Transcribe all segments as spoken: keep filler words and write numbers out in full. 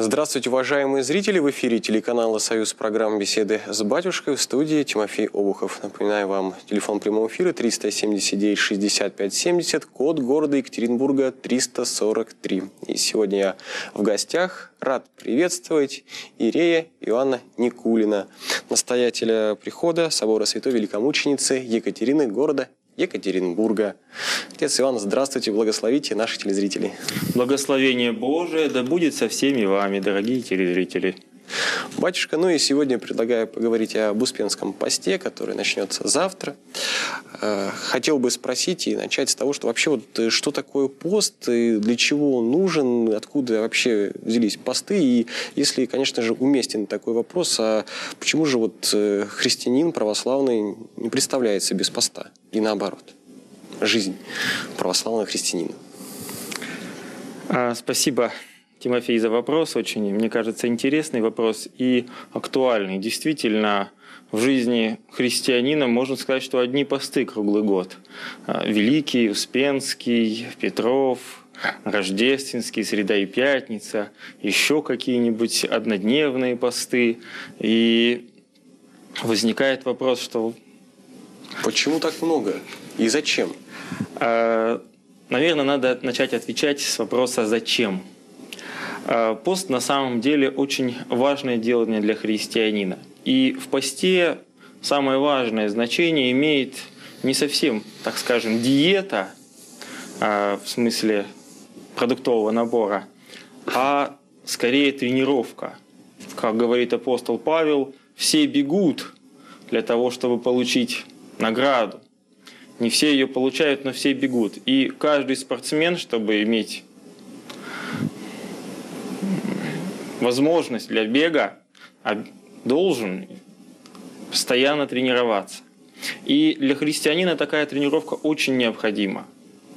Здравствуйте, уважаемые зрители! В эфире телеканала «Союз», программа «Беседы с батюшкой», в студии Тимофей Обухов. Напоминаю вам, телефон прямого эфира триста семьдесят девять шестьдесят пять семьдесят, код города Екатеринбурга триста сорок три. И сегодня я в гостях рад приветствовать Иерея Иоанна Никулина, настоятеля прихода собора Святой Великомученицы Екатерины города Екатеринбурга. Отец Иоанн, здравствуйте, благословите наших телезрителей. Благословение Божие да будет со всеми вами, дорогие телезрители. Батюшка, ну и сегодня предлагаю поговорить об Успенском посте, который начнется завтра. Хотел бы спросить и начать с того, что вообще вот что такое пост, и для чего он нужен, откуда вообще взялись посты, и если, конечно же, уместен такой вопрос, а почему же вот христианин православный не представляется без поста? И наоборот, жизнь православного христианина. Спасибо, Тимофей, за вопрос. Очень, мне кажется, интересный вопрос и актуальный. Действительно, в жизни христианина можно сказать, что одни посты круглый год. Великий, Успенский, Петров, Рождественский, Среда и Пятница, еще какие-нибудь однодневные посты. И возникает вопрос, что... Почему так много? И зачем? Наверное, надо начать отвечать с вопроса «зачем?». Пост на самом деле очень важное делание для христианина. И в посте самое важное значение имеет не совсем, так скажем, диета, в смысле продуктового набора, а скорее тренировка. Как говорит апостол Павел, все бегут для того, чтобы получить награду. Не все ее получают, но все бегут. И каждый спортсмен, чтобы иметь возможность для бега, должен постоянно тренироваться. И для христианина такая тренировка очень необходима.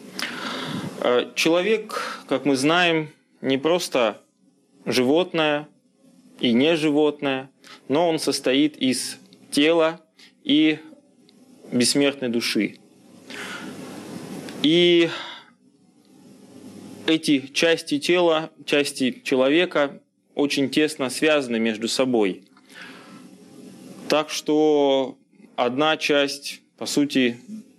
Человек, как мы знаем, не просто животное и не животное, но он состоит из тела и бессмертной души. И эти части тела, части человека очень тесно связаны между собой. Так что одна часть, по сути,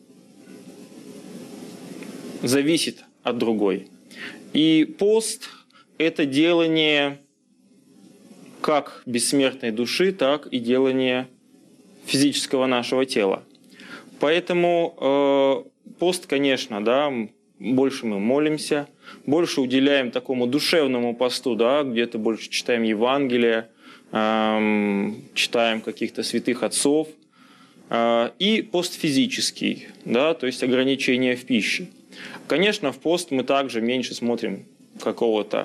зависит от другой. И пост – это делание как бессмертной души, так и делание физического нашего тела. Поэтому э, пост, конечно, да, больше мы молимся, больше уделяем такому душевному посту, да, где-то больше читаем Евангелие, э, читаем каких-то святых отцов, э, и пост физический, да, то есть ограничение в пище. Конечно, в пост мы также меньше смотрим какого-то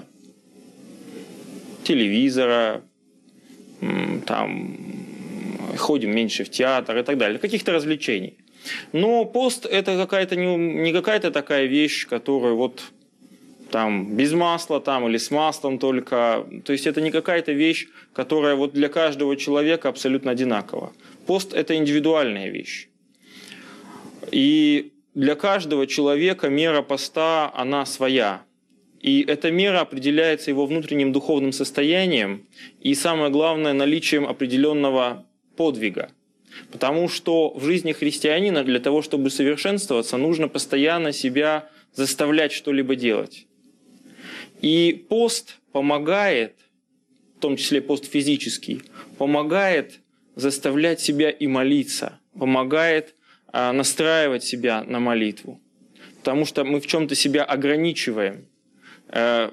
телевизора, э, там, ходим меньше в театр и так далее, каких-то развлечений. Но пост – это какая-то не, не какая-то такая вещь, которую вот там без масла там, или с маслом только. То есть это не какая-то вещь, которая вот для каждого человека абсолютно одинакова. Пост – это индивидуальная вещь. И для каждого человека мера поста, она своя. И эта мера определяется его внутренним духовным состоянием и, самое главное, наличием определенного подвига. Потому что в жизни христианина для того, чтобы совершенствоваться, нужно постоянно себя заставлять что-либо делать. И пост помогает, в том числе пост физический, помогает заставлять себя и молиться, помогает а, настраивать себя на молитву. Потому что мы в чем-то себя ограничиваем, а,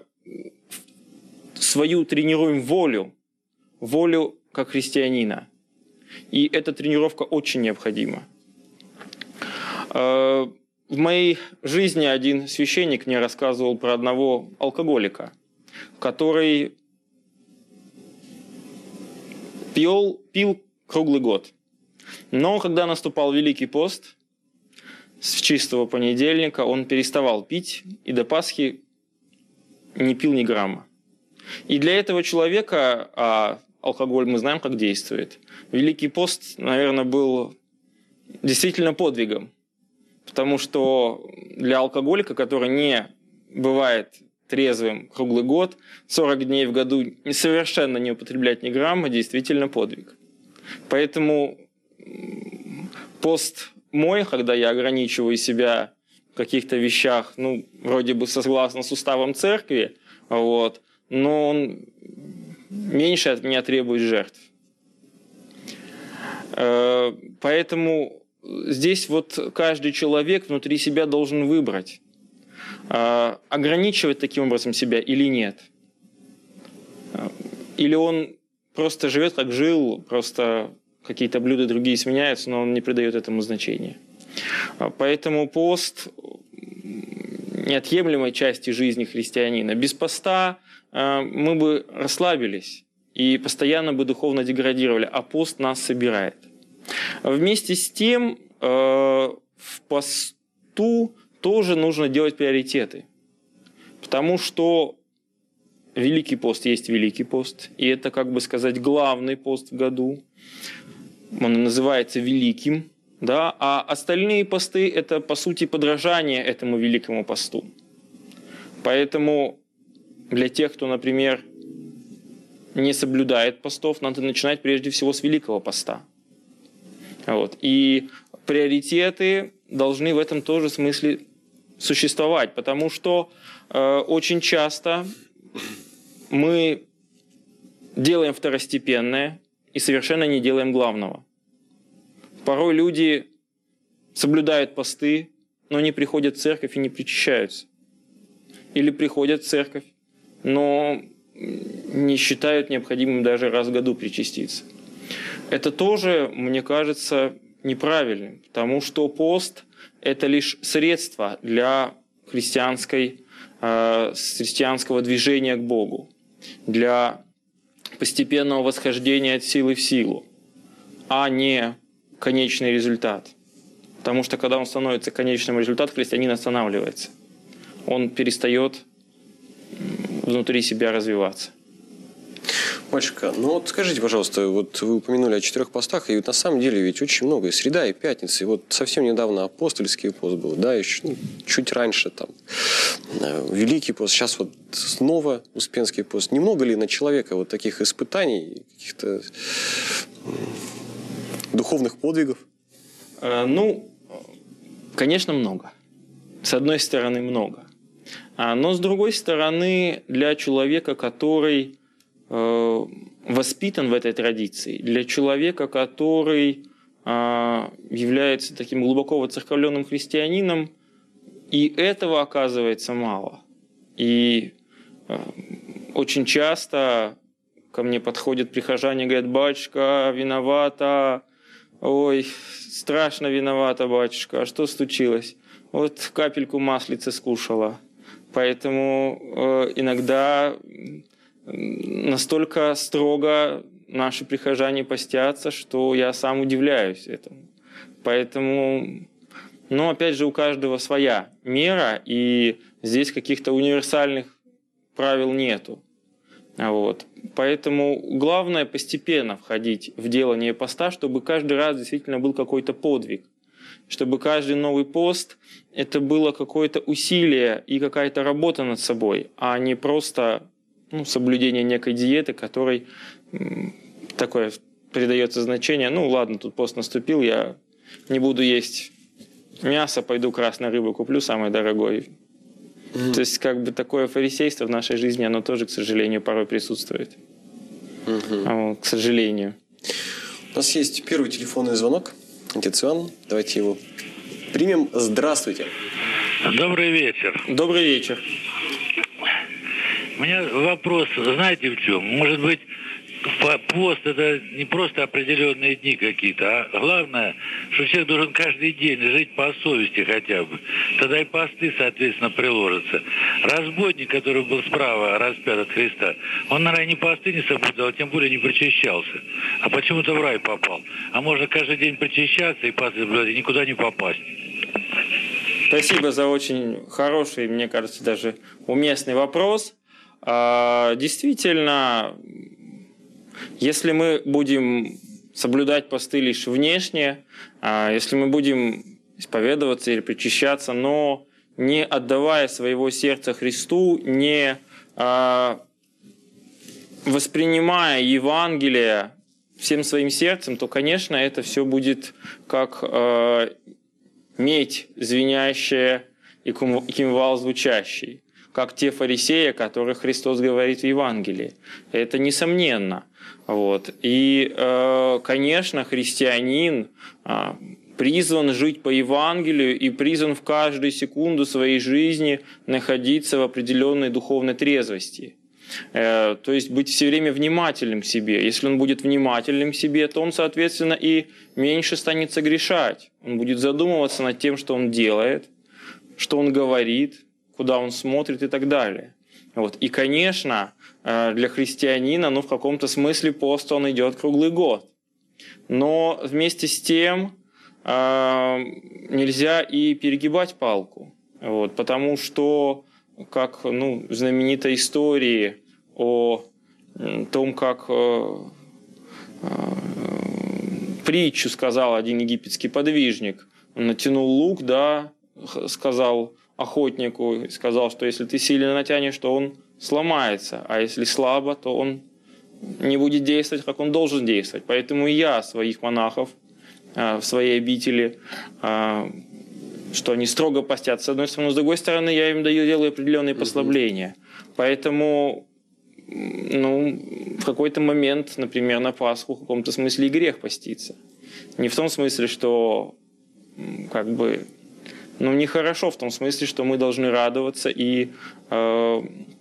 свою тренируем волю, волю как христианина. И эта тренировка очень необходима. В моей жизни один священник мне рассказывал про одного алкоголика, который пил, пил круглый год. Но когда наступал Великий пост, с чистого понедельника он переставал пить и до Пасхи не пил ни грамма. И для этого человека, а алкоголь мы знаем, как действует, Великий пост, наверное, был действительно подвигом. Потому что для алкоголика, который не бывает трезвым круглый год, сорок дней в году совершенно не употреблять ни грамма, действительно подвиг. Поэтому пост мой, когда я ограничиваю себя в каких-то вещах, ну, вроде бы согласно с уставом церкви, вот, но он меньше от меня требует жертв. Поэтому здесь вот каждый человек внутри себя должен выбрать, ограничивать таким образом себя или нет. Или он просто живет, как жил, просто какие-то блюда другие сменяются, но он не придает этому значения. Поэтому пост неотъемлемой части жизни христианина. Без поста мы бы расслабились и постоянно бы духовно деградировали, а пост нас собирает. Вместе с тем в посту тоже нужно делать приоритеты, потому что Великий пост есть Великий пост, и это, как бы сказать, главный пост в году. Он называется Великим, да, а остальные посты – это, по сути, подражание этому Великому посту. Поэтому для тех, кто, например, не соблюдает постов, надо начинать прежде всего с Великого поста. Вот. И приоритеты должны в этом тоже смысле существовать, потому что э, очень часто мы делаем второстепенное и совершенно не делаем главного. Порой люди соблюдают посты, но не приходят в церковь и не причащаются. Или приходят в церковь, но не считают необходимым даже раз в году причаститься. Это тоже, мне кажется, неправильным, потому что пост – это лишь средство для христианской, э, христианского движения к Богу, для постепенного восхождения от силы в силу, а не конечный результат. Потому что когда он становится конечным результатом, христианин останавливается. Он перестает внутри себя развиваться. Батюшка, ну вот скажите, пожалуйста, вот вы упомянули о четырех постах, и вот на самом деле ведь очень много, и среда, и пятница, и вот совсем недавно апостольский пост был, да, еще ну, чуть раньше там Великий пост, сейчас вот снова Успенский пост. Немного ли на человека вот таких испытаний, каких-то духовных подвигов? Ну, конечно, много. С одной стороны, много. Но с другой стороны, для человека, который воспитан в этой традиции, для человека, который является таким глубоко воцерковленным христианином, и этого оказывается мало. И очень часто ко мне подходят прихожане и говорят: батюшка, виновата, ой, страшно виновата, батюшка, а что случилось? Вот капельку маслицы скушала. Поэтому э, иногда настолько строго наши прихожане постятся, что я сам удивляюсь этому. Поэтому, ну, опять же, у каждого своя мера, и здесь каких-то универсальных правил нету. Вот. Поэтому главное постепенно входить в делание поста, чтобы каждый раз действительно был какой-то подвиг. Чтобы каждый новый пост – это было какое-то усилие и какая-то работа над собой, а не просто ну, соблюдение некой диеты, которой такое придается значение. Ну ладно, тут пост наступил, я не буду есть мясо, пойду красной рыбы куплю, самой дорогой. Mm-hmm. То есть как бы такое фарисейство в нашей жизни, оно тоже, к сожалению, порой присутствует. Mm-hmm. Вот, к сожалению. У нас есть первый телефонный звонок. Отец Иван, давайте его примем. Здравствуйте. Добрый вечер. Добрый вечер. У меня вопрос, знаете в чем? Может быть, пост – это не просто определенные дни какие-то, а главное, что человек должен каждый день жить по совести хотя бы. Тогда и посты, соответственно, приложатся. Разбойник, который был справа распят от Христа, он, наверное, ни посты не соблюдал, тем более не причащался. А почему-то в рай попал. А можно каждый день причащаться и посты соблюдать, и никуда не попасть. Спасибо за очень хороший, мне кажется, даже уместный вопрос. Действительно, если мы будем соблюдать посты лишь внешне, если мы будем исповедоваться или причащаться, но не отдавая своего сердца Христу, не э, воспринимая Евангелие всем своим сердцем, то, конечно, это все будет как э, медь звенящая и кимвал звучащий, как те фарисеи, о которых Христос говорит в Евангелии. Это несомненно. Вот. И, э, конечно, христианин э, призван жить по Евангелию и призван в каждую секунду своей жизни находиться в определенной духовной трезвости. Э, то есть быть все время внимательным к себе. Если он будет внимательным к себе, то он, соответственно, и меньше станет согрешать. Он будет задумываться над тем, что он делает, что он говорит, куда он смотрит и так далее. Вот. И, конечно, для христианина, ну, в каком-то смысле пост он идет круглый год. Но вместе с тем э, нельзя и перегибать палку. Вот. Потому что, как ну, в знаменитой истории о том, как э, э, притчу сказал один египетский подвижник, он натянул лук, да, сказал охотнику, сказал, что если ты сильно натянешь, то он сломается, а если слабо, то он не будет действовать, как он должен действовать. Поэтому и я своих монахов в своей обители, что они строго постят, с одной стороны, с другой стороны, я им даю, делаю определенные послабления. Поэтому ну, в какой-то момент, например, на Пасху в каком-то смысле и грех поститься. Не в том смысле, что как бы ну, нехорошо в том смысле, что мы должны радоваться, и э,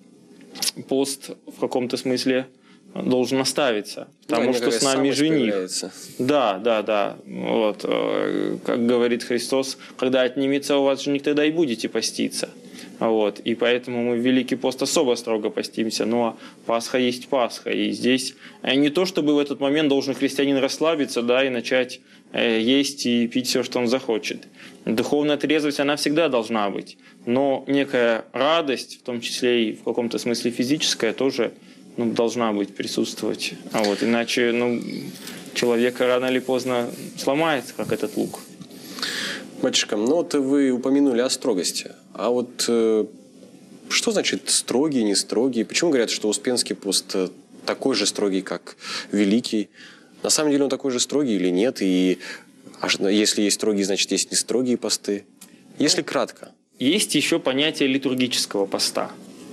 пост в каком-то смысле должен оставиться, потому да, что с нами жених. Появляется. Да, да, да. Вот, э, как говорит Христос, когда отнимется у вас жених, тогда и будете поститься. Вот, и поэтому мы в Великий пост особо строго постимся. Ну а Пасха есть Пасха. И здесь не то, чтобы в этот момент должен христианин расслабиться, да, и начать э, есть и пить все, что он захочет. Духовная трезвость, она всегда должна быть. Но некая радость, в том числе и в каком-то смысле физическая, тоже ну, должна быть, присутствовать. А вот, иначе ну, человек рано или поздно сломается, как этот лук. Батюшка, ну вот вы упомянули о строгости. А вот э, что значит строгий, не строгий? Почему говорят, что Успенский пост такой же строгий, как Великий? На самом деле он такой же строгий или нет? И а если есть строгие, значит есть не строгие посты? Если кратко. Есть еще понятие литургического поста.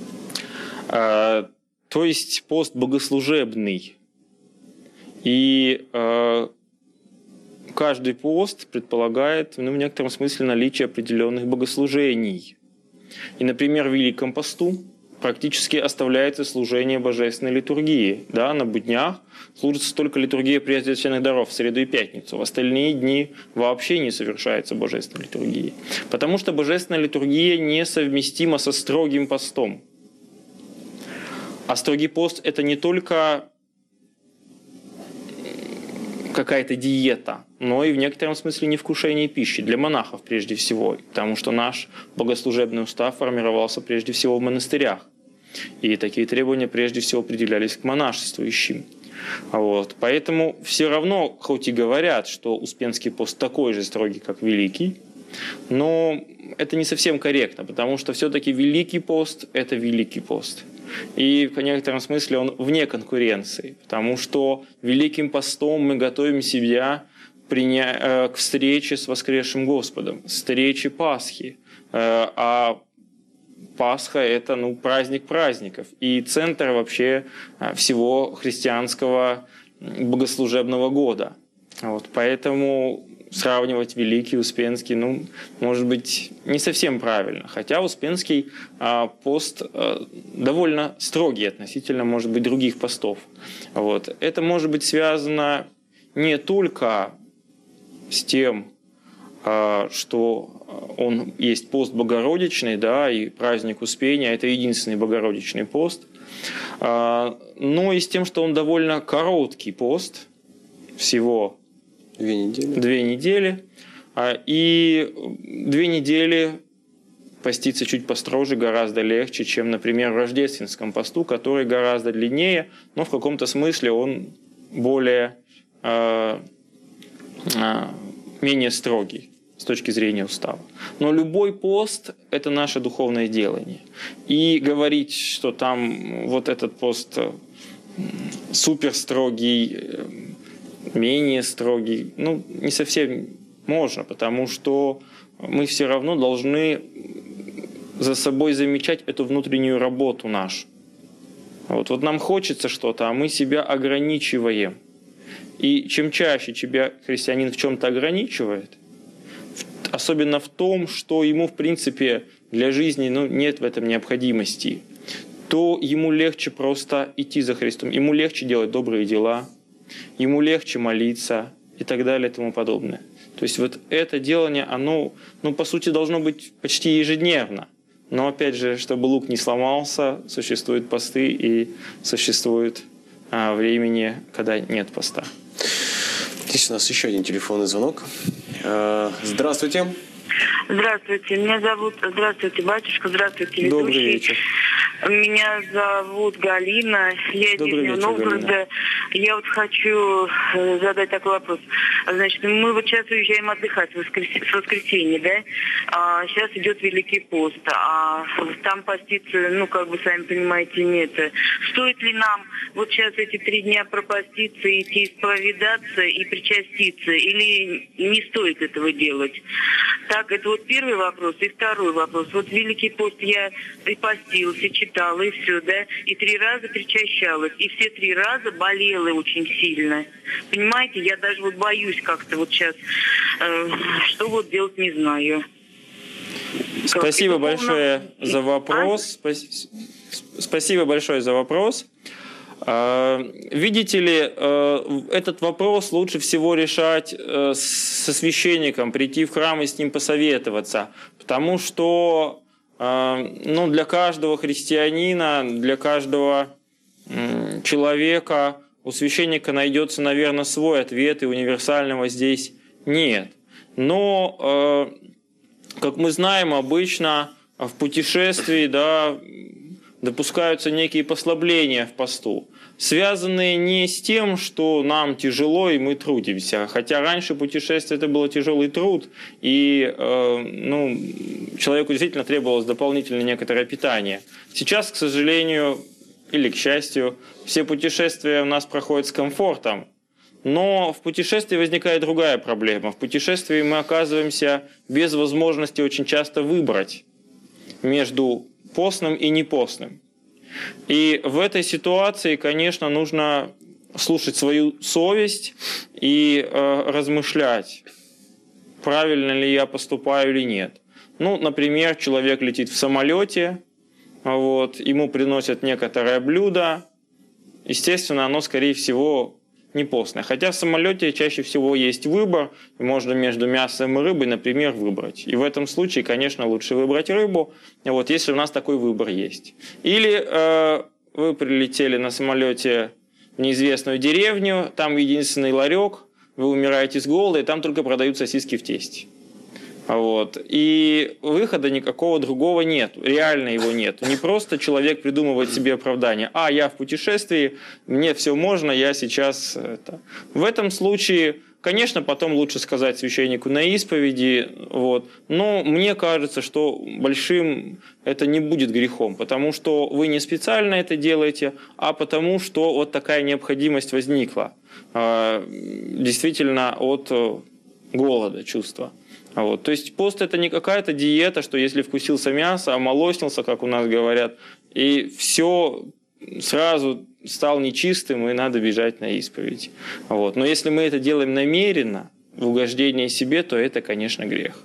Э, то есть пост богослужебный. И э, каждый пост предполагает ну, в некотором смысле наличие определенных богослужений. И, например, в Великом посту практически оставляется служение божественной литургии. Да, на буднях служится только литургия пресвященных даров в среду и пятницу. В остальные дни вообще не совершается божественной литургии. Потому что божественная литургия несовместима со строгим постом. А строгий пост – это не только какая-то диета, но и в некотором смысле невкушение пищи для монахов прежде всего, потому что наш богослужебный устав формировался прежде всего в монастырях, и такие требования прежде всего определялись к монашествующим. Вот. Поэтому все равно, хоть и говорят, что Успенский пост такой же строгий, как Великий, но это не совсем корректно, потому что все-таки Великий пост – это Великий пост. И в некотором смысле он вне конкуренции, потому что Великим постом мы готовим себя к встрече с воскресшим Господом, встрече Пасхи. А Пасха – это ну, праздник праздников и центр вообще всего христианского богослужебного года. Вот, поэтому сравнивать Великий, Успенский, ну, может быть, не совсем правильно. Хотя Успенский а, пост а, довольно строгий относительно, может быть, других постов. Вот. Это может быть связано не только с тем, а, что он есть пост Богородичный, да, и праздник Успения – это единственный Богородичный пост, а, но и с тем, что он довольно короткий пост, всего Две недели. Две недели. И две недели поститься чуть построже гораздо легче, чем, например, в рождественском посту, который гораздо длиннее, но в каком-то смысле он более, э, э, менее строгий. с точки зрения устава. Но любой пост – это наше духовное делание. И говорить, что там вот этот пост супер строгий, менее строгий, ну, не совсем можно, потому что мы все равно должны за собой замечать эту внутреннюю работу нашу. Вот, вот нам хочется что-то, а мы себя ограничиваем. И чем чаще тебя христианин в чем-то ограничивает, особенно в том, что ему, в принципе, для жизни ну, нет в этом необходимости, то ему легче просто идти за Христом, ему легче делать добрые дела, ему легче молиться и так далее и тому подобное. То есть вот это делание, оно, ну, по сути, должно быть почти ежедневно. Но, опять же, чтобы лук не сломался, существуют посты и существует а, времени, когда нет поста. Здесь у нас еще один телефонный звонок. Здравствуйте. Здравствуйте, меня зовут... Здравствуйте, батюшка, здравствуйте, ведущий. Добрый вечер. Меня зовут Галина, я из Добрый Нижнего вечер, Новгорода. Галина. Я вот хочу задать такой вопрос. Значит, мы вот сейчас уезжаем отдыхать в воскресенье, с воскресенья, да? А сейчас идет Великий пост, а там поститься, ну, как бы, сами понимаете, нет. Стоит ли нам вот сейчас эти три дня пропаститься, идти исповедаться и причаститься, или не стоит этого делать? Так, это вот первый вопрос. И второй вопрос. Вот Великий пост я и постилась, и читала, и все, да? И три раза причащалась. И все три раза болела очень сильно. Понимаете, я даже вот боюсь как-то вот сейчас. Э, что вот делать, не знаю. Спасибо как? большое за вопрос. А? Спасибо большое за вопрос. Видите ли, этот вопрос лучше всего решать со священником, прийти в храм и с ним посоветоваться. Потому что ну, для каждого христианина, для каждого человека у священника найдется, наверное, свой ответ, и универсального здесь нет. Но, как мы знаем, обычно в путешествии, да, допускаются некие послабления в посту, связанные не с тем, что нам тяжело и мы трудимся. Хотя раньше путешествие это был тяжелый труд, и э, ну, человеку действительно требовалось дополнительное некоторое питание. Сейчас, к сожалению, или к счастью, все путешествия у нас проходят с комфортом. Но в путешествии возникает другая проблема. В путешествии мы оказываемся без возможности очень часто выбрать между постным и непостным. И в этой ситуации, конечно, нужно слушать свою совесть и э, размышлять, правильно ли я поступаю или нет. Ну, например, человек летит в самолете, вот, ему приносят некоторое блюдо, естественно, оно, скорее всего, не постное. Хотя в самолете чаще всего есть выбор, и можно между мясом и рыбой, например, выбрать. И в этом случае, конечно, лучше выбрать рыбу, вот, если у нас такой выбор есть. Или э, вы прилетели на самолете в неизвестную деревню, там единственный ларек, вы умираете с голода, и там только продают сосиски в тесте. Вот. И выхода никакого другого нет, реально его нет. Не просто человек придумывает себе оправдание. А, я в путешествии, мне все можно, я сейчас... Это. В этом случае, конечно, потом лучше сказать священнику на исповеди, вот. Но мне кажется, что большим это не будет грехом, потому что вы не специально это делаете, а потому что вот такая необходимость возникла. Действительно от голода чувства. Вот. То есть пост это не какая-то диета, что если вкусился мясо, омолоснился, как у нас говорят, и все сразу стал нечистым, и надо бежать на исповедь. Вот. Но если мы это делаем намеренно, в угождение себе, то это, конечно, грех.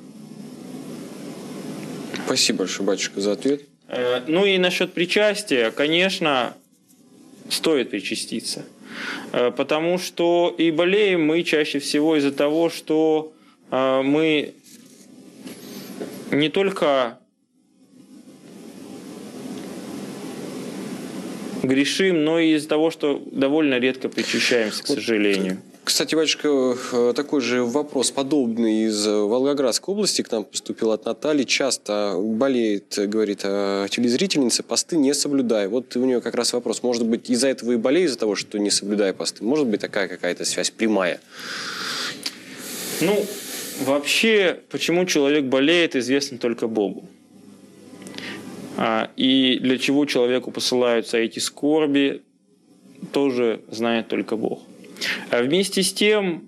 Спасибо большое, батюшка, за ответ. Ну и насчет причастия, конечно, стоит причаститься. Потому что и болеем мы чаще всего из-за того, что мы не только грешим, но и из-за того, что довольно редко причащаемся, к сожалению. Кстати, батюшка, такой же вопрос подобный из Волгоградской области к нам поступил от Натальи. Часто болеет, говорит телезрительница, посты не соблюдая. Вот у нее как раз вопрос, может быть, из-за этого и болеет, из-за того, что не соблюдая посты? Может быть, такая какая-то связь прямая? Ну, Вообще, почему человек болеет, известно только Богу. И для чего человеку посылаются эти скорби, тоже знает только Бог. А вместе с тем,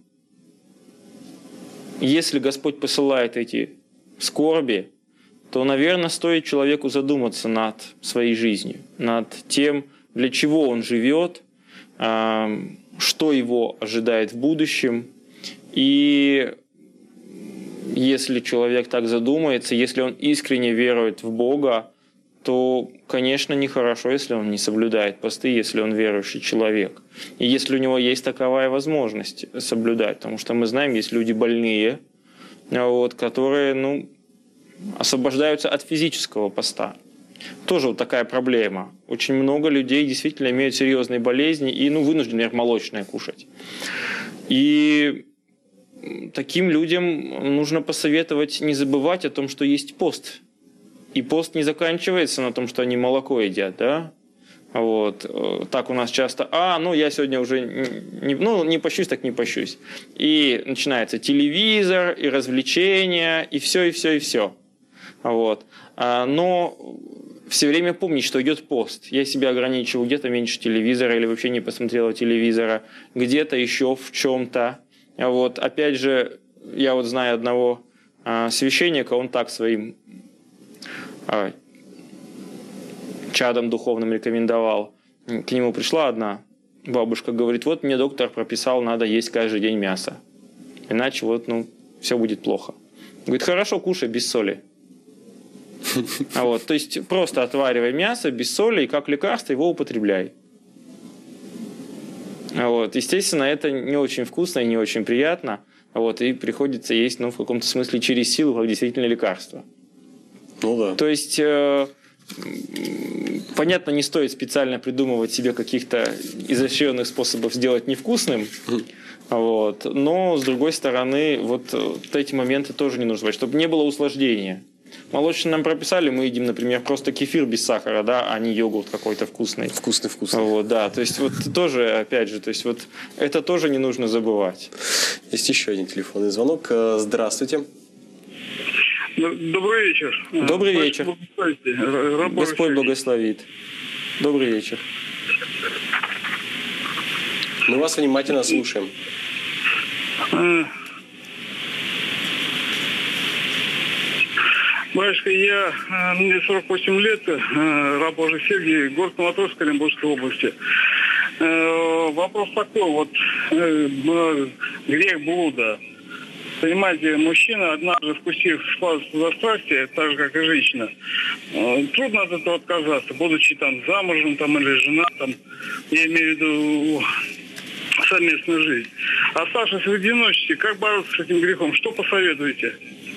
если Господь посылает эти скорби, то, наверное, стоит человеку задуматься над своей жизнью, над тем, для чего он живет, что его ожидает в будущем. И если человек так задумается, если он искренне верует в Бога, то, конечно, нехорошо, если он не соблюдает посты, если он верующий человек. И если у него есть таковая возможность соблюдать. Потому что мы знаем, есть люди больные, вот, которые ну, освобождаются от физического поста. Тоже вот такая проблема. Очень много людей действительно имеют серьезные болезни и ну, вынуждены, например, молочное кушать. И таким людям нужно посоветовать не забывать о том, что есть пост. И пост не заканчивается на том, что они молоко едят, да? Вот. Так у нас часто, а, ну я сегодня уже не, ну, не пощусь, так не пощусь. И начинается телевизор, и развлечения, и все, и все, и все. Вот. Но все время помнить, что идет пост. Я себя ограничиваю где-то меньше телевизора или вообще не посмотрела телевизора, где-то еще в чем-то. Вот. Опять же, я вот знаю одного а, священника, он так своим а, чадом духовным рекомендовал. К нему пришла одна бабушка, говорит, вот мне доктор прописал, надо есть каждый день мясо. Иначе вот, ну, все будет плохо. Говорит, хорошо, кушай без соли. А вот, то есть просто отваривай мясо без соли и как лекарство его употребляй. А вот, естественно, это не очень вкусно и не очень приятно. А вот, и приходится есть, ну, в каком-то смысле через силу, как действительно лекарство. Ну да. То есть, э, понятно, не стоит специально придумывать себе каких-то изощренных способов сделать невкусным. Вот, но, с другой стороны, вот, вот эти моменты тоже не нужно, чтобы не было усложнения. Молочный нам прописали, мы едим, например, просто кефир без сахара, да, а не йогурт какой-то вкусный. Вкусный, вкусный. Вот, да, то есть вот тоже, опять же, то есть вот это тоже не нужно забывать. Есть еще один телефонный звонок. Здравствуйте. Добрый вечер. Добрый вечер. Господь, Господь благословит. Добрый вечер. Мы вас внимательно слушаем. Батюшка, я, мне сорок восемь лет, рабожий Сергий, город Новотроицк, Оренбургской области. Вопрос такой, вот грех блуда. Понимаете, мужчина, однажды вкусив за страсти, так же, как и женщина, трудно от этого отказаться, будучи там замужем там, или жена, там, я имею в виду совместную жизнь. Оставшись в одиночестве, как бороться с этим грехом? Что посоветуете?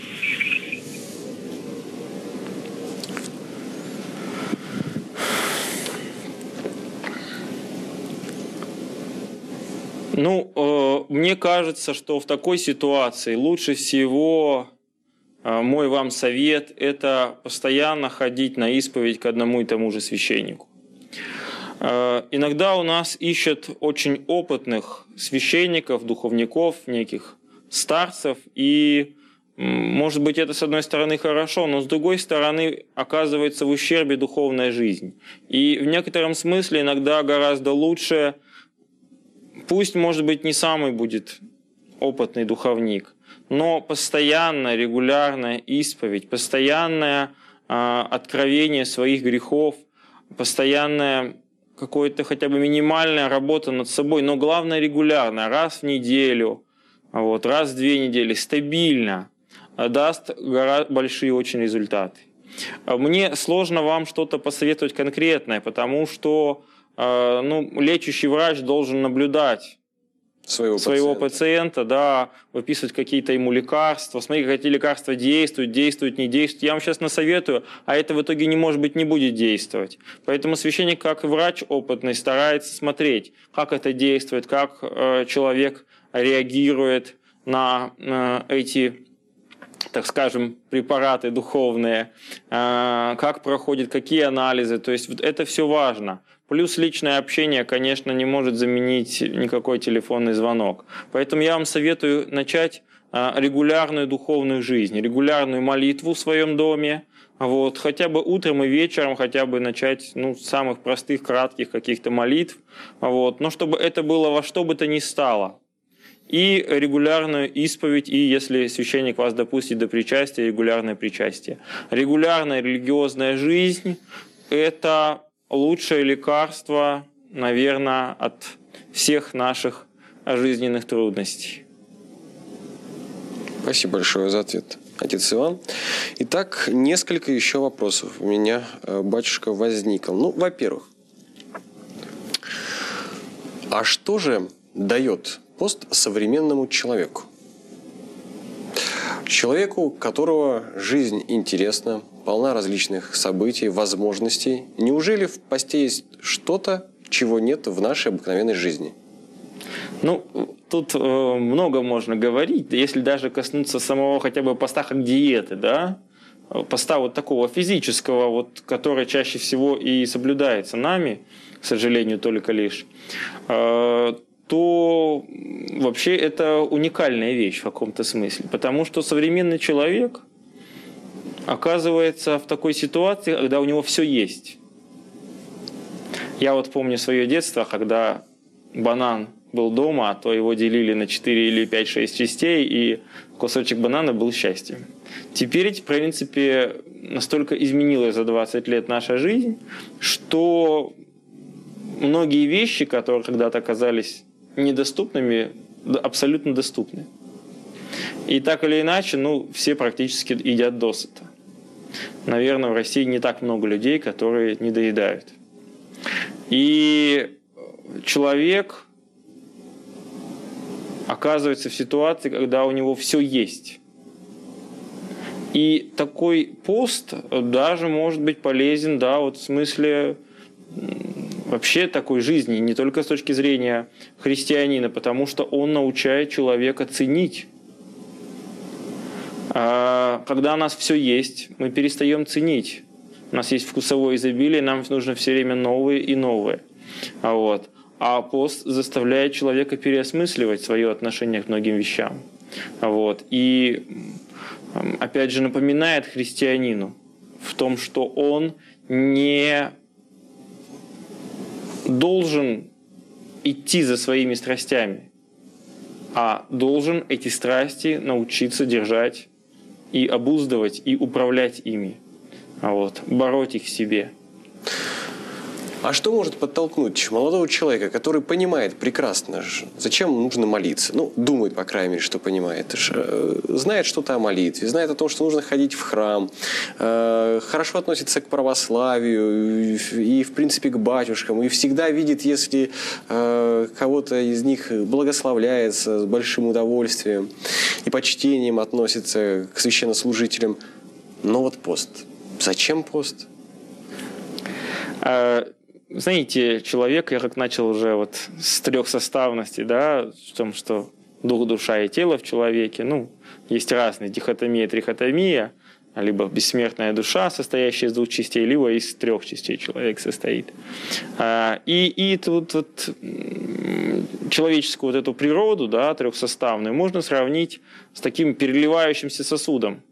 Ну, э, мне кажется, что в такой ситуации лучше всего э, мой вам совет – это постоянно ходить на исповедь к одному и тому же священнику. Э, иногда у нас ищут очень опытных священников, духовников, неких старцев, и, может быть, это с одной стороны хорошо, но с другой стороны оказывается в ущербе духовная жизнь. И в некотором смысле иногда гораздо лучше. Пусть, может быть, не самый будет опытный духовник, но постоянная, регулярная исповедь, постоянное э, откровение своих грехов, постоянная какая-то хотя бы минимальная работа над собой, но главное регулярная, раз в неделю, вот, раз в две недели, стабильно, даст большие очень результаты. Мне сложно вам что-то посоветовать конкретное, потому что ну, лечащий врач должен наблюдать своего, своего пациента. пациента, да, выписывать какие-то ему лекарства, смотреть, как эти лекарства действуют, действуют, не действуют. Я вам сейчас насоветую, а это в итоге, не может быть, не будет действовать. Поэтому священник, как и врач опытный, старается смотреть, как это действует, как э, человек реагирует на э, эти, так скажем, препараты духовные, э, как проходят, какие анализы. То есть вот это все важно. Плюс личное общение, конечно, не может заменить никакой телефонный звонок. Поэтому я вам советую начать регулярную духовную жизнь, регулярную молитву в своем доме, вот, хотя бы утром и вечером, хотя бы начать ну, с самых простых, кратких каких-то молитв, вот, но чтобы это было во что бы то ни стало. И регулярную исповедь, и если священник вас допустит до причастия, регулярное причастие. Регулярная религиозная жизнь – это лучшее лекарство, наверное, от всех наших жизненных трудностей. Спасибо большое за ответ, отец Иван. Итак, несколько еще вопросов у меня, батюшка, возникло. Ну, во-первых, а что же дает пост современному человеку? Человеку, которого жизнь интересна, полна различных событий, возможностей. Неужели в посте есть что-то, чего нет в нашей обыкновенной жизни? Ну, тут э, много можно говорить, если даже коснуться самого хотя бы поста как диеты, да, поста вот такого физического, вот, который чаще всего и соблюдается нами, к сожалению, только лишь, э, то вообще это уникальная вещь в каком-то смысле, потому что современный человек оказывается в такой ситуации, когда у него все есть. Я вот помню свое детство, когда банан был дома, то его делили на четыре или пять-шесть частей, и кусочек банана был счастьем. Теперь, в принципе, настолько изменилась за двадцать лет наша жизнь, что многие вещи, которые когда-то оказались недоступными, абсолютно доступны. И так или иначе, ну, все практически едят досыта. Наверное, в России не так много людей, которые не доедают. И человек оказывается в ситуации, когда у него все есть. И такой пост даже может быть полезен, да, вот в смысле вообще такой жизни, не только с точки зрения христианина, потому что он научает человека ценить. А когда у нас все есть, мы перестаем ценить. У нас есть вкусовое изобилие, нам нужно все время новое и новое. Вот. А пост заставляет человека переосмысливать свое отношение к многим вещам. Вот. И опять же напоминает христианину в том, что он не должен идти за своими страстями, а должен эти страсти научиться держать и обуздывать, и управлять ими, вот, бороть их в себе. А что может подтолкнуть молодого человека, который понимает прекрасно, зачем нужно молиться? Ну, думает, по крайней мере, что понимает. Знает что-то о молитве, знает о том, что нужно ходить в храм, хорошо относится к православию и, в принципе, к батюшкам, и всегда видит, если кого-то из них благословляется с большим удовольствием и почтением относится к священнослужителям. Но вот пост. Зачем пост? Знаете, человек, я как начал уже вот с трехсоставности, да, в том, что дух, душа и тело в человеке, ну, есть разные, дихотомия, трихотомия, либо бессмертная душа, состоящая из двух частей, либо из трех частей человек состоит. И, и тут вот человеческую вот эту природу, да, трехсоставную, можно сравнить с таким переливающимся сосудом,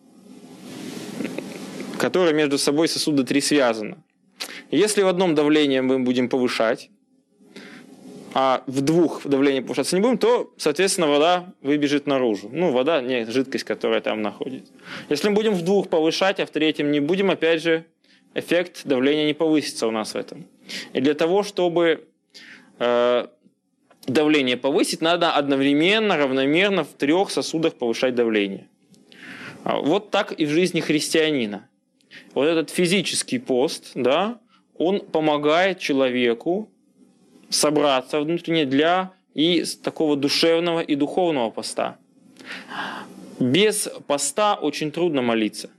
который между собой сосуды три связаны. Если в одном давление мы будем повышать, а в двух давление повышаться не будем, то, соответственно, вода выбежит наружу. Ну, вода, не жидкость, которая там находится. Если мы будем в двух повышать, а в третьем не будем, опять же, эффект давления не повысится у нас в этом. И для того, чтобы э, давление повысить, надо одновременно, равномерно в трех сосудах повышать давление. Вот так и в жизни христианина. Вот этот физический пост, да, он помогает человеку собраться внутренне для и такого душевного и духовного поста. Без поста очень трудно молиться.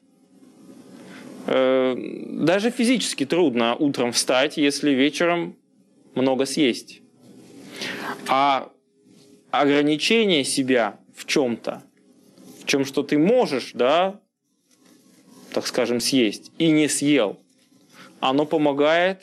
Даже физически трудно утром встать, если вечером много съесть. А ограничение себя в чем-то, в чем что ты можешь, да, так скажем, съесть, и не съел, оно помогает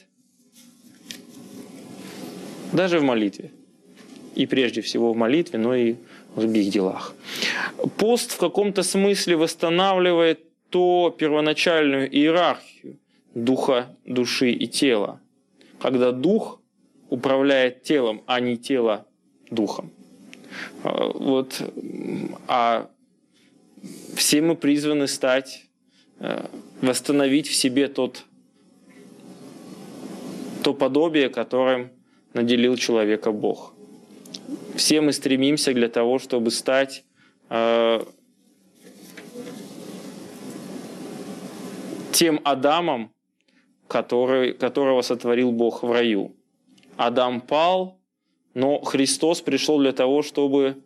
даже в молитве. И прежде всего в молитве, но и в других делах. Пост в каком-то смысле восстанавливает то первоначальную иерархию духа, души и тела, когда дух управляет телом, а не тело духом. Вот. А все мы призваны стать, восстановить в себе тот, то подобие, которым наделил человека Бог. Все мы стремимся для того, чтобы стать э, тем Адамом, который, которого сотворил Бог в раю. Адам пал, но Христос пришел для того, чтобы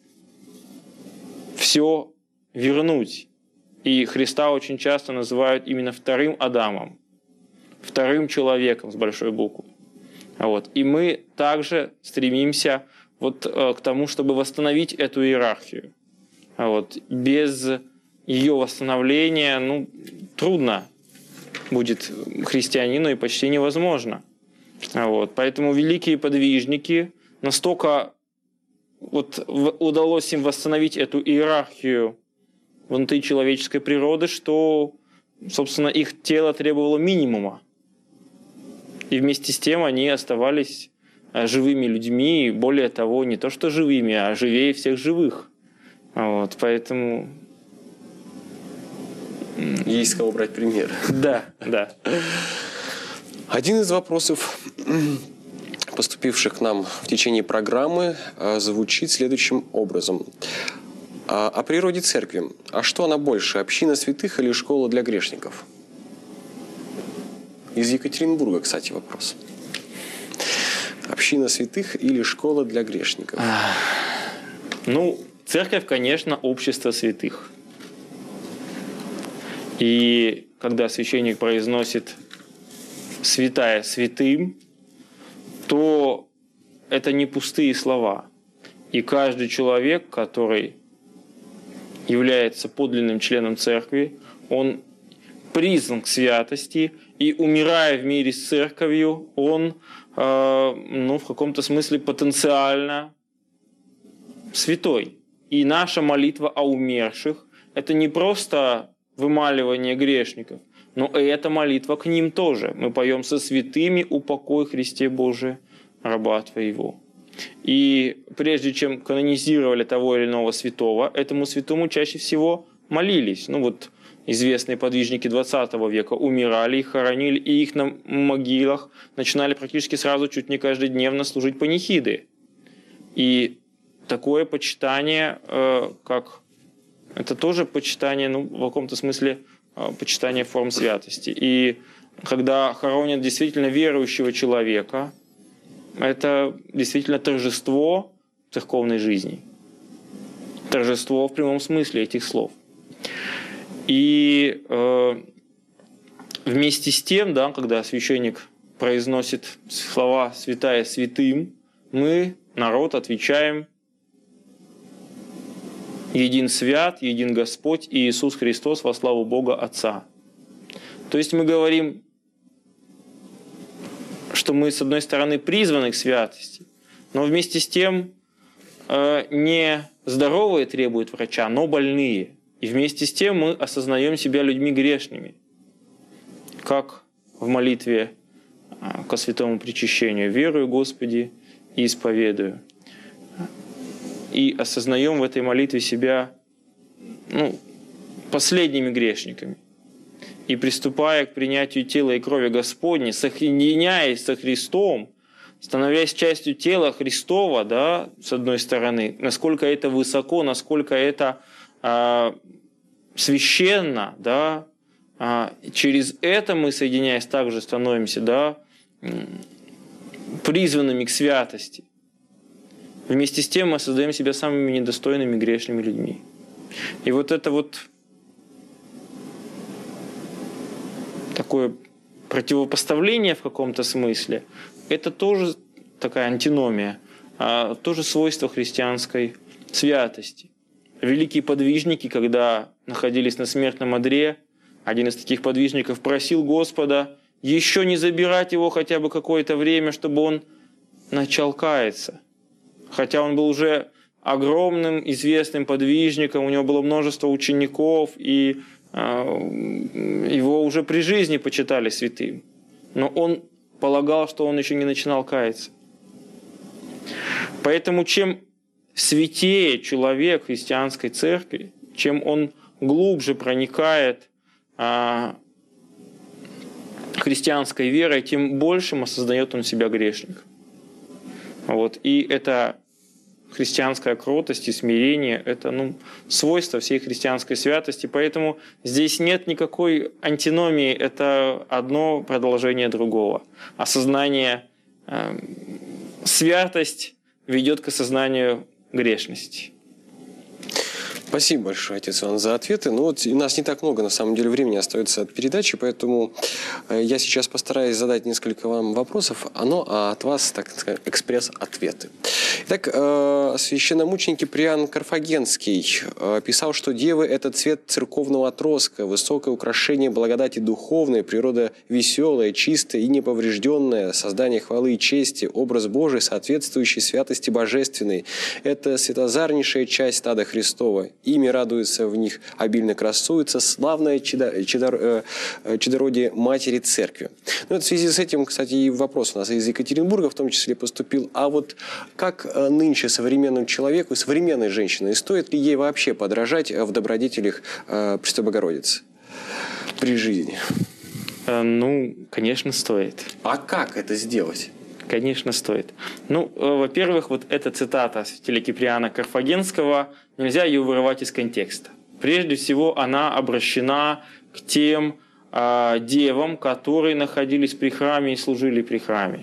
все вернуть. И Христа очень часто называют именно вторым Адамом, вторым человеком с большой буквы. Вот. И мы также стремимся вот э, к тому, чтобы восстановить эту иерархию. Вот. Без ее восстановления ну, трудно будет христианину и почти невозможно. Вот. Поэтому великие подвижники настолько вот, удалось им восстановить эту иерархию внутри человеческой природы, что, собственно, их тело требовало минимума. И вместе с тем они оставались живыми людьми, более того, не то что живыми, а живее всех живых. Вот, поэтому... Есть с кого брать пример. Да, да. Один из вопросов, поступивших к нам в течение программы, звучит следующим образом. О природе церкви. А что она больше, община святых или школа для грешников? Из Екатеринбурга, кстати, вопрос. Община святых или школа для грешников? Ну, церковь, конечно, общество святых. И когда священник произносит «святая святым», то это не пустые слова. И каждый человек, который является подлинным членом церкви, он призван к святости, и, умирая в мире с церковью, он э, ну, в каком-то смысле потенциально святой. И наша молитва о умерших – это не просто вымаливание грешников, но и это молитва к ним тоже. Мы поем «Со святыми упокой, Христе Божий, раба Твоего». И прежде чем канонизировали того или иного святого, этому святому чаще всего молились. Ну вот известные подвижники двадцатого века умирали, их хоронили, и их на могилах начинали практически сразу, чуть не каждодневно служить панихиды. И такое почитание, как это тоже почитание, ну, в каком-то смысле почитание форм святости. И когда хоронят действительно верующего человека, это действительно торжество церковной жизни. Торжество в прямом смысле этих слов. И э, вместе с тем, да, когда священник произносит слова «святая святым», мы, народ, отвечаем «Един свят, един Господь и Иисус Христос во славу Бога Отца». То есть мы говорим, что мы, с одной стороны, призваны к святости, но вместе с тем э, не здоровые требуют врача, но больные. И вместе с тем мы осознаем себя людьми грешными, как в молитве ко святому причащению. «Верую, Господи, и исповедую». И осознаем в этой молитве себя ну, последними грешниками. И приступая к принятию тела и крови Господней, соединяясь со Христом, становясь частью тела Христова, да, с одной стороны, насколько это высоко, насколько это э, священно, да, э, через это мы, соединяясь, также становимся, да, призванными к святости. Вместе с тем мы создаем себя самыми недостойными грешными людьми. И вот это вот такое противопоставление в каком-то смысле, это тоже такая антиномия, а тоже свойство христианской святости. Великие подвижники, когда находились на смертном одре, один из таких подвижников просил Господа еще не забирать его хотя бы какое-то время, чтобы он начал каяться. Хотя он был уже огромным известным подвижником, у него было множество учеников, и его уже при жизни почитали святым. Но он полагал, что он еще не начинал каяться. Поэтому чем святее человек христианской церкви, чем он глубже проникает а, христианской верой, тем большим осознает он себя грешником. Вот. И это христианская кротость и смирение – это ну, свойство всей христианской святости. Поэтому здесь нет никакой антиномии, это одно продолжение другого. Осознание, э, святость ведет к осознанию грешности. Спасибо большое, отец Иван, за ответы. Ну, вот у нас не так много, на самом деле, времени остается от передачи, поэтому я сейчас постараюсь задать несколько вам вопросов, ну, а от вас, так сказать, экспресс-ответы. Итак, священномученик Киприан Карфагенский писал, что девы – это цвет церковного отростка, высокое украшение благодати духовной, природа веселая, чистая и неповрежденная, создание хвалы и чести, образ Божий, соответствующий святости божественной. Это святозарнейшая часть стада Христова. Ими радуются в них, обильно красуются, славное чудо, чудо, чудородие Матери Церкви. Ну, вот в связи с этим, кстати, и вопрос у нас из Екатеринбурга в том числе поступил. А вот как нынче современному человеку, современной женщине, стоит ли ей вообще подражать в добродетелях Пресвятой Богородицы при жизни? Ну, конечно, стоит. А как это сделать? Конечно, стоит. Ну, во-первых, вот эта цитата святителя Киприана Карфагенского, нельзя ее вырывать из контекста. Прежде всего, она обращена к тем э, девам, которые находились при храме и служили при храме.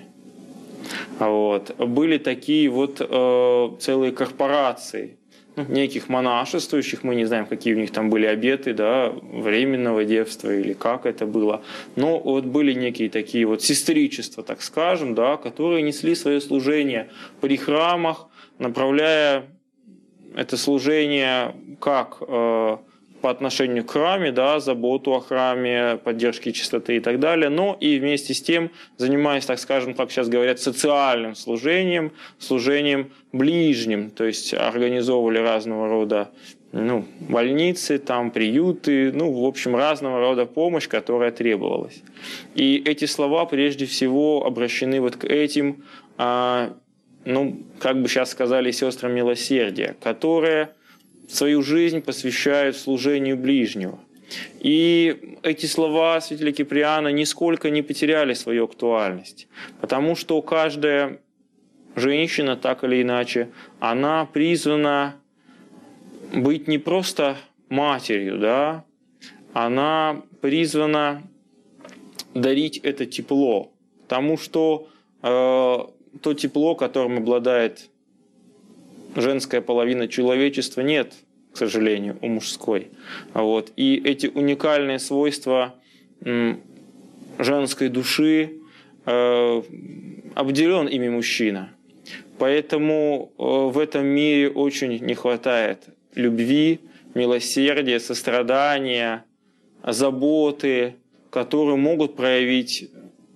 Вот. Были такие вот э, целые корпорации, ну, неких монашествующих, мы не знаем, какие у них там были обеты, да, временного девства или как это было. Но вот были некие такие вот сестричества, так скажем, да, которые несли свое служение при храмах, направляя это служение как э, по отношению к храме, да, заботу о храме, поддержки чистоты и так далее, но и вместе с тем занимаясь, так скажем, как сейчас говорят, социальным служением, служением ближним, то есть организовывали разного рода ну, больницы, там, приюты, ну, в общем, разного рода помощь, которая требовалась. И эти слова прежде всего обращены вот к этим, а, ну, как бы сейчас сказали, сестрам милосердия, которые свою жизнь посвящают служению ближнего. И эти слова святителя Киприана нисколько не потеряли свою актуальность, потому что каждая женщина, так или иначе, она призвана быть не просто матерью, да, она призвана дарить это тепло, потому что э, то тепло, которым обладает женская половина человечества, нет, к сожалению, у мужской. Вот. И эти уникальные свойства м, женской души э, обделен ими мужчина. Поэтому э, в этом мире очень не хватает любви, милосердия, сострадания, заботы, которые могут проявить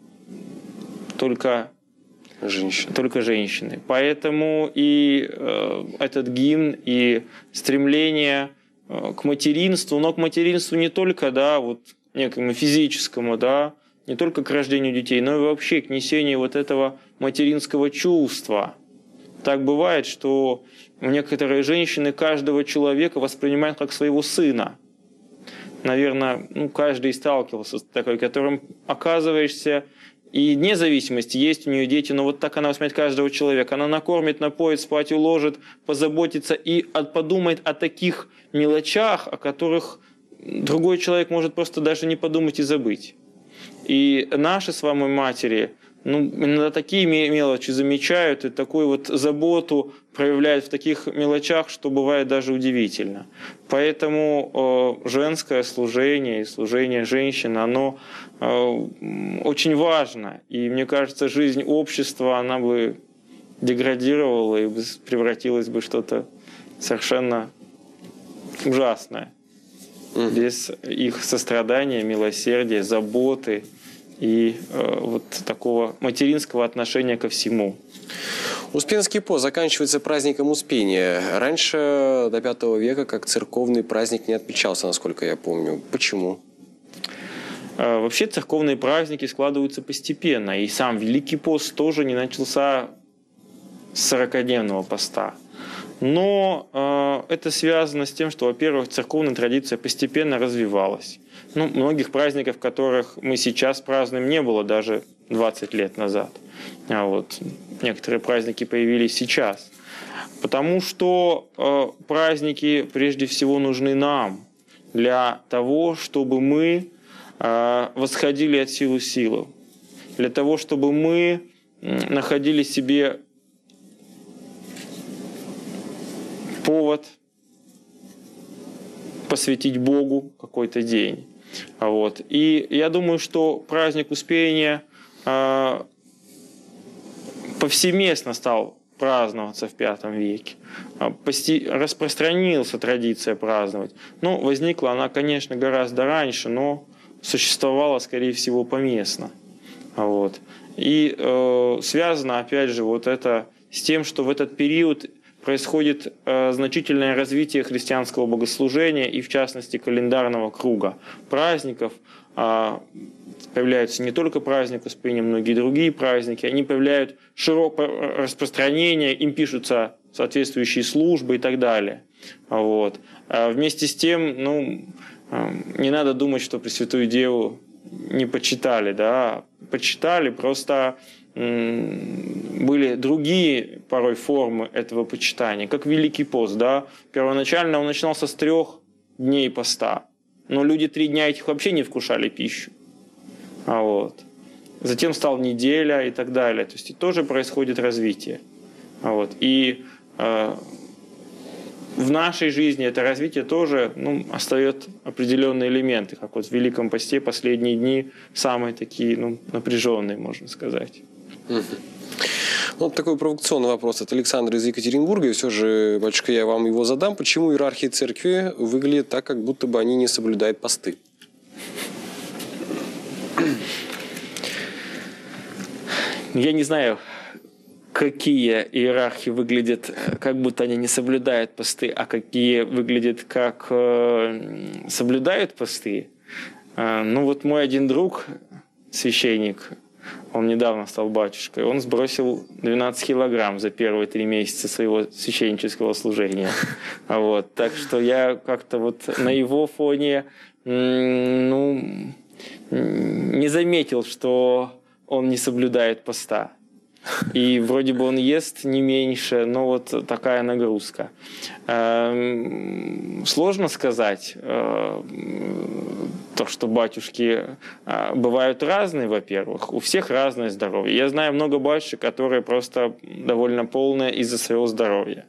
только женщины. Только женщины. Поэтому и э, этот гимн, и стремление э, к материнству, но к материнству не только, да, вот некому физическому, да, не только к рождению детей, но и вообще к несению вот этого материнского чувства. Так бывает, что некоторые женщины каждого человека воспринимают как своего сына. Наверное, ну, каждый сталкивался с такой, которым оказываешься, и вне зависимости, есть у нее дети, но вот так она воспринимает каждого человека. Она накормит, напоит, спать уложит, позаботится и подумает о таких мелочах, о которых другой человек может просто даже не подумать и забыть. И наши с вами матери, ну, иногда такие мелочи замечают и такую вот заботу проявляют в таких мелочах, что бывает даже удивительно. Поэтому э, женское служение и служение женщин, оно э, очень важно. И мне кажется, жизнь общества, она бы деградировала и превратилась бы в что-то совершенно ужасное. Mm-hmm. Без их сострадания, милосердия, заботы и э, вот такого материнского отношения ко всему. Успенский пост заканчивается праздником Успения. Раньше, до пятого века, как церковный праздник не отмечался, насколько я помню. Почему? Вообще церковные праздники складываются постепенно. И сам Великий пост тоже не начался с сорокадневного поста. Но э, это связано с тем, что, во-первых, церковная традиция постепенно развивалась. Ну, многих праздников, которых мы сейчас празднуем, не было даже двадцать лет назад. А вот некоторые праздники появились сейчас. Потому что э, праздники прежде всего нужны нам, для того, чтобы мы э, восходили от силы в силу, для того, чтобы мы э, находили себе повод посвятить Богу какой-то день. Вот. И я думаю, что праздник Успения э, повсеместно стал праздноваться в пятом веке. Пости... Распространилась традиция праздновать. Ну, возникла она, конечно, гораздо раньше, но существовала, скорее всего, поместно. Вот. И э, связано, опять же, вот это с тем, что в этот период происходит э, значительное развитие христианского богослужения и, в частности, календарного круга праздников. Э, появляются не только праздник Успения, многие другие праздники. Они появляют широкое распространение, им пишутся соответствующие службы и так далее. Вот. А вместе с тем, ну, э, не надо думать, что Пресвятую Деву не почитали. Да? Почитали, просто были другие порой формы этого почитания, как Великий пост. Да? Первоначально он начинался с трех дней поста, но люди три дня этих вообще не вкушали пищу. А вот. Затем стал неделя и так далее. То есть и тоже происходит развитие. А вот. И э, в нашей жизни это развитие тоже, ну, остает определенные элементы, как вот в Великом посте последние дни самые такие, ну, напряженные, можно сказать. Вот такой провокационный вопрос от Александра из Екатеринбурга. И все же, батюшка, я вам его задам. Почему иерархи церкви выглядят так, как будто бы они не соблюдают посты? Я не знаю, какие иерархи выглядят, как будто они не соблюдают посты, а какие выглядят, как э, соблюдают посты. Э, ну вот мой один друг, священник, он недавно стал батюшкой, он сбросил двенадцать килограмм за первые три месяца своего священнического служения. Вот. Так что я как-то вот на его фоне, ну, не заметил, что он не соблюдает поста. И вроде бы он ест не меньше, но вот такая нагрузка. Сложно сказать, то, что батюшки бывают разные, во-первых. У всех разное здоровье. Я знаю много батюшек, которые просто довольно полные из-за своего здоровья.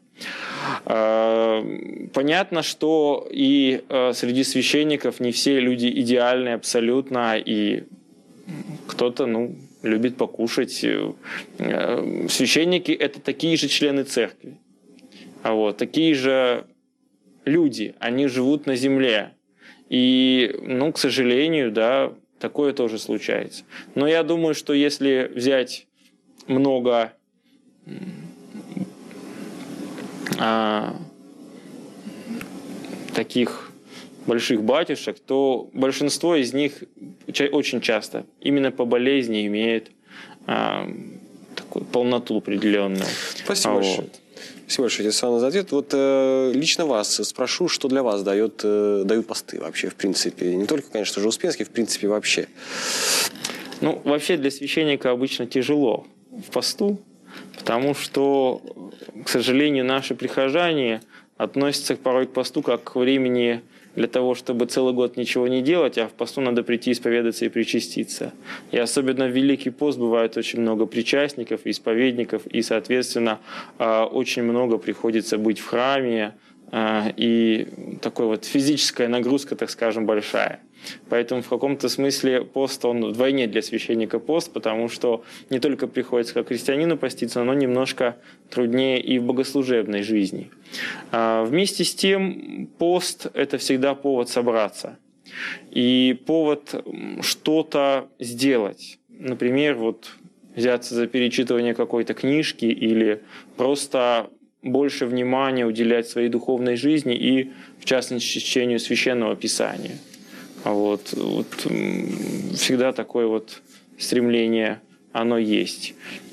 Понятно, что и среди священников не все люди идеальны абсолютно, и кто-то, ну, любит покушать. Священники – это такие же члены церкви. А вот, такие же люди, они живут на земле. И, ну, к сожалению, да, такое тоже случается. Но я думаю, что если взять много а, таких больших батюшек, то большинство из них очень часто именно по болезни имеют а, такую полноту определенную. Спасибо а большое. вот. Спасибо большое, Отец Иван, за ответ. Вот э, лично вас спрошу, что для вас дает, э, дают посты вообще, в принципе. Не только, конечно же, Успенский, в принципе, вообще. Ну, вообще для священника обычно тяжело в посту, потому что, к сожалению, наши прихожане относятся порой к посту как к времени для того, чтобы целый год ничего не делать, а в посту надо прийти исповедаться и причаститься. И особенно в Великий пост бывает очень много причастников, исповедников, и, соответственно, очень много приходится быть в храме, и такой вот физическая нагрузка, так скажем, большая. Поэтому в каком-то смысле пост, он вдвойне для священника пост, потому что не только приходится как христианину поститься, но немножко труднее и в богослужебной жизни. Вместе с тем, пост – это всегда повод собраться и повод что-то сделать. Например, вот взяться за перечитывание какой-то книжки или просто больше внимания уделять своей духовной жизни и, в частности, чтению Священного Писания. Вот, вот всегда такое вот стремление, оно есть.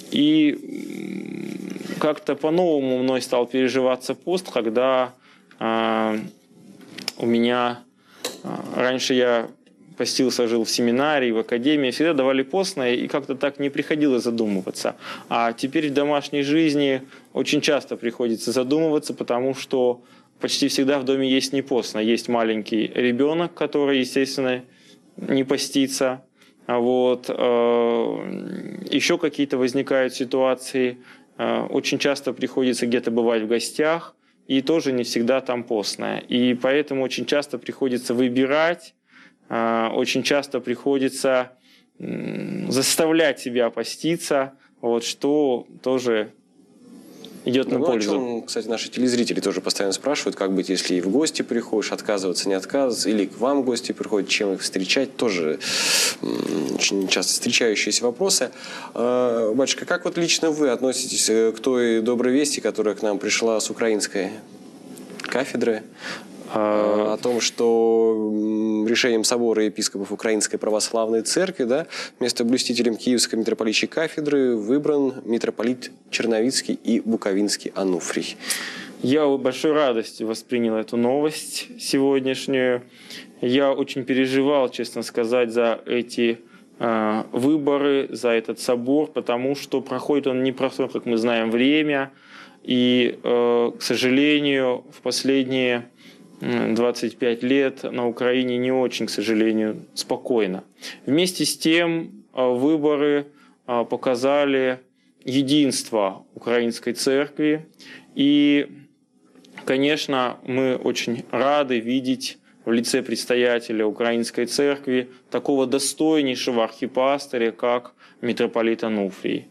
И как-то по-новому мной стал переживаться пост, когда э, у меня э, раньше я постился, жил в семинарии, в академии, всегда давали постное, и как-то так не приходилось задумываться. А теперь в домашней жизни очень часто приходится задумываться, потому что почти всегда в доме есть не постно. Есть маленький ребенок, который, естественно, не постится. Вот. Еще какие-то возникают ситуации. Очень часто приходится где-то бывать в гостях, и тоже не всегда там постное. И поэтому очень часто приходится выбирать, очень часто приходится заставлять себя поститься, вот, что тоже идет на ну, пользу. О чем, кстати, наши телезрители тоже постоянно спрашивают, как быть, если и в гости приходишь, отказываться, не отказываться, или к вам гости приходят, чем их встречать, тоже очень часто встречающиеся вопросы. Батюшка, как вот лично вы относитесь к той доброй вести, которая к нам пришла с украинской кафедры, а... о том, что решением собора епископов Украинской Православной Церкви, да, вместо блюстителем Киевской митрополичьей кафедры выбран митрополит Черновицкий и Буковинский Ануфрий? Я большой радостью воспринял эту новость сегодняшнюю. Я очень переживал, честно сказать, за эти э, выборы, за этот собор, потому что проходит он непростое, как мы знаем, время. И, э, к сожалению, в последние двадцать пять лет на Украине не очень, к сожалению, спокойно. Вместе с тем выборы показали единство Украинской Церкви. И, конечно, мы очень рады видеть в лице предстоятеля Украинской Церкви такого достойнейшего архипастыря, как митрополит Ануфрий.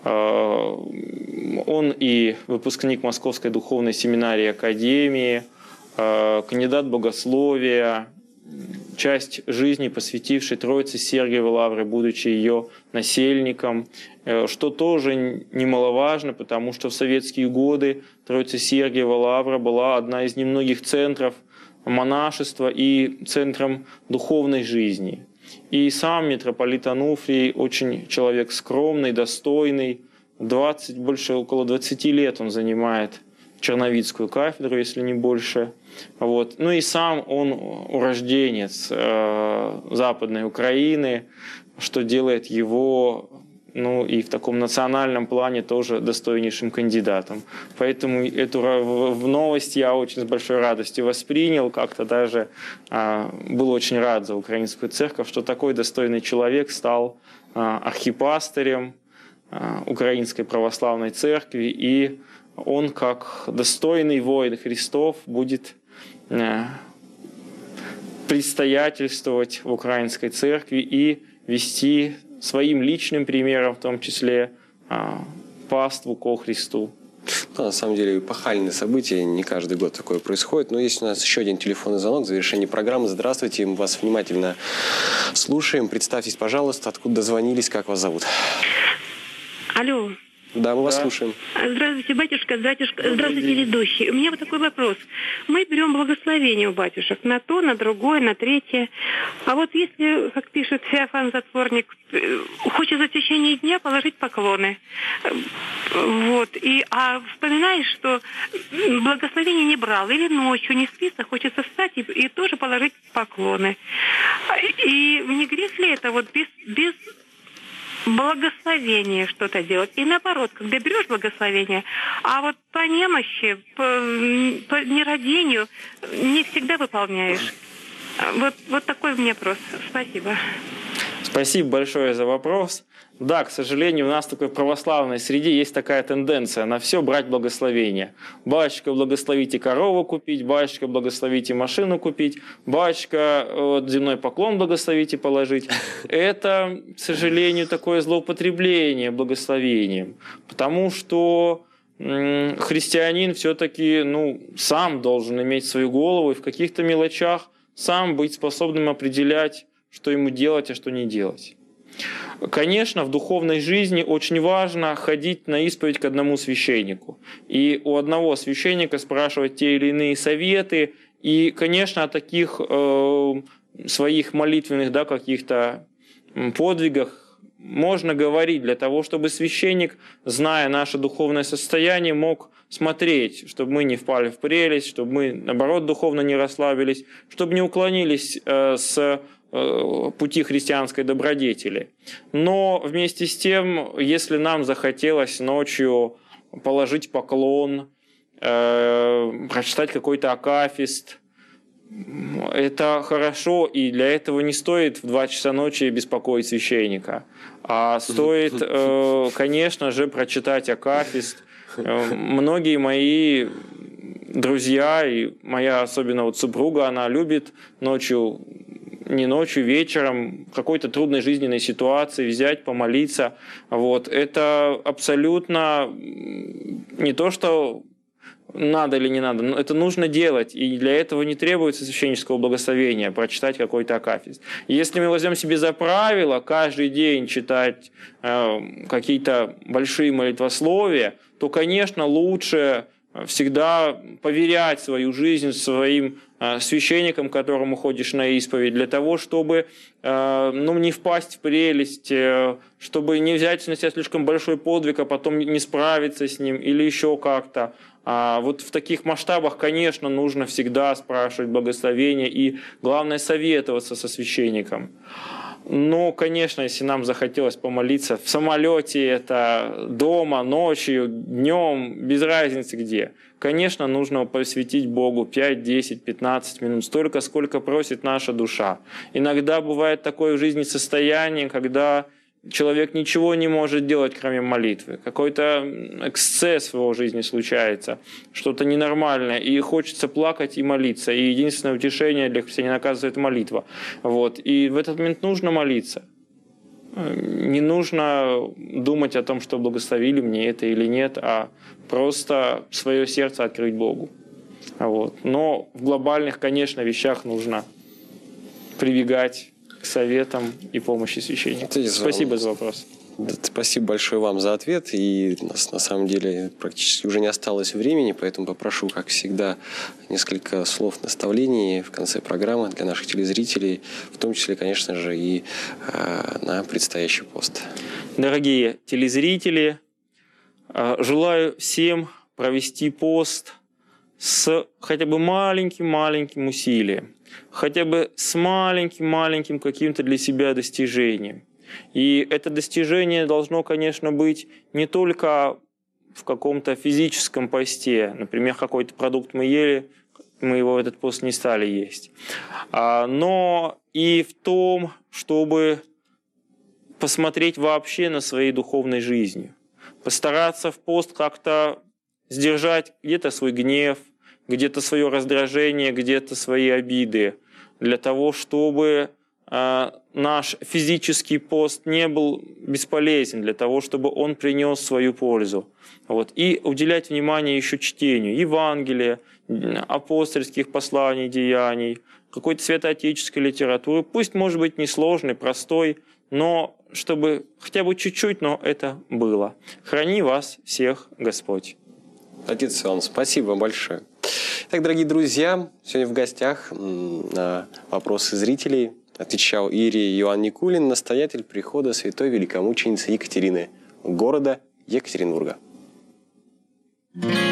Он и выпускник Московской духовной семинарии Академии, кандидат богословия, часть жизни, посвятивший Троице Сергиевой Лавры, будучи ее насельником, что тоже немаловажно, потому что в советские годы Троица Сергиева Лавра была одна из немногих центров монашества и центром духовной жизни. И сам митрополит Ануфрий очень человек скромный, достойный, двадцать, больше около двадцати лет он занимает Черновицкую кафедру, если не больше. Вот. Ну и сам он урожденец э, Западной Украины, что делает его, ну и в таком национальном плане тоже достойнейшим кандидатом. Поэтому эту в новость я очень с большой радостью воспринял, как-то даже э, был очень рад за Украинскую Церковь, что такой достойный человек стал э, архипастырем э, Украинской Православной Церкви, и он, как достойный воин Христов, будет предстоятельствовать в Украинской Церкви и вести своим личным примером, в том числе, паству ко Христу. Ну, на самом деле, эпохальное событие, не каждый год такое происходит. Но есть у нас еще один телефонный звонок в завершении программы. Здравствуйте, мы вас внимательно слушаем. Представьтесь, пожалуйста, откуда дозвонились, как вас зовут? Алло. Да, мы вас Да. слушаем. Здравствуйте, батюшка, батюшка. Здравствуйте, ведущий. У меня вот такой вопрос. Мы берем благословение у батюшек на то, на другое, на третье. А вот если, как пишет Феофан Затворник, хочется в течение дня положить поклоны. Вот. И, а вспоминаешь, что благословение не брал. Или ночью не спится, хочется встать и, и тоже положить поклоны. И не грех ли это вот без... без благословение что-то делать. И наоборот, когда берешь благословение, а вот по немощи, по, по нерадению не всегда выполняешь. Вот, вот такой у меня вопрос. Спасибо. Спасибо большое за вопрос. Да, к сожалению, у нас в такой православной среде есть такая тенденция на все брать благословение. Батюшка, благословите корову купить, батюшка, благословите машину купить, батюшка, вот, земной поклон благословите положить. Это, к сожалению, такое злоупотребление благословением, потому что м- христианин все-таки, ну, сам должен иметь свою голову и в каких-то мелочах сам быть способным определять, что ему делать, а что не делать. Конечно, в духовной жизни очень важно ходить на исповедь к одному священнику. И у одного священника спрашивать те или иные советы. И, конечно, о таких э, своих молитвенных, да, каких-то подвигах можно говорить для того, чтобы священник, зная наше духовное состояние, мог смотреть, чтобы мы не впали в прелесть, чтобы мы, наоборот, духовно не расслабились, чтобы не уклонились э, с пути христианской добродетели. Но вместе с тем, если нам захотелось ночью положить поклон, э, прочитать какой-то акафист, это хорошо, и для этого не стоит в два часа ночи беспокоить священника, а стоит, э, конечно же, прочитать акафист. Э, многие мои друзья, и моя особенно вот супруга, она любит ночью, не ночью, вечером, в какой-то трудной жизненной ситуации взять, помолиться. Вот. Это абсолютно не то, что надо или не надо, но это нужно делать, и для этого не требуется священнического благословения, прочитать какой-то акафист. Если мы возьмем себе за правило каждый день читать э, какие-то большие молитвословия, то, конечно, лучше всегда поверять свою жизнь своим э, священникам, к которому ходишь на исповедь, для того, чтобы э, ну, не впасть в прелесть, э, чтобы не взять на себя слишком большой подвиг, а потом не справиться с ним или еще как-то. А вот в таких масштабах, конечно, нужно всегда спрашивать благословение и, главное, советоваться со священником. Но, конечно, если нам захотелось помолиться в самолете, это дома, ночью, днем, без разницы где, конечно, нужно посвятить Богу пять, десять, пятнадцать минут, столько, сколько просит наша душа. Иногда бывает такое в жизни состояние, когда человек ничего не может делать, кроме молитвы. Какой-то эксцесс в его жизни случается, что-то ненормальное, и хочется плакать и молиться. И единственное утешение для христианина, оказывается, это молитва. Вот. И в этот момент нужно молиться. Не нужно думать о том, что благословили мне это или нет, а просто свое сердце открыть Богу. Вот. Но в глобальных, конечно, вещах нужно прибегать к советам и помощи священника. Спасибо за вопрос. Спасибо большое вам за ответ. И у нас на самом деле практически уже не осталось времени, поэтому попрошу, как всегда, несколько слов наставлений в конце программы для наших телезрителей, в том числе, конечно же, и э, на предстоящий пост. Дорогие телезрители, э, желаю всем провести пост с хотя бы маленьким-маленьким усилием, хотя бы с маленьким-маленьким каким-то для себя достижением. И это достижение должно, конечно, быть не только в каком-то физическом посте, например, какой-то продукт мы ели, мы его в этот пост не стали есть, но и в том, чтобы посмотреть вообще на своей духовной жизни, постараться в пост как-то сдержать где-то свой гнев, где-то свое раздражение, где-то свои обиды, для того, чтобы э, наш физический пост не был бесполезен, для того, чтобы он принес свою пользу. Вот. И уделять внимание еще чтению Евангелия, апостольских посланий, деяний, какой-то святоотеческой литературы. Пусть, может быть, несложный, простой, но чтобы хотя бы чуть-чуть, но это было. Храни вас всех Господь. Отец Иоанн, спасибо вам большое. Итак, дорогие друзья, сегодня в гостях на вопросы зрителей отвечал иерей Иоанн Никулин, настоятель прихода святой великомученицы Екатерины, города Екатеринбурга.